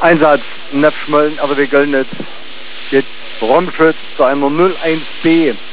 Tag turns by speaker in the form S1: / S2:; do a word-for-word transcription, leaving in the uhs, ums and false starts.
S1: Einsatz Neppschmöllen, also wir göllen nicht. Geht Raumschutz zu einer null eins B.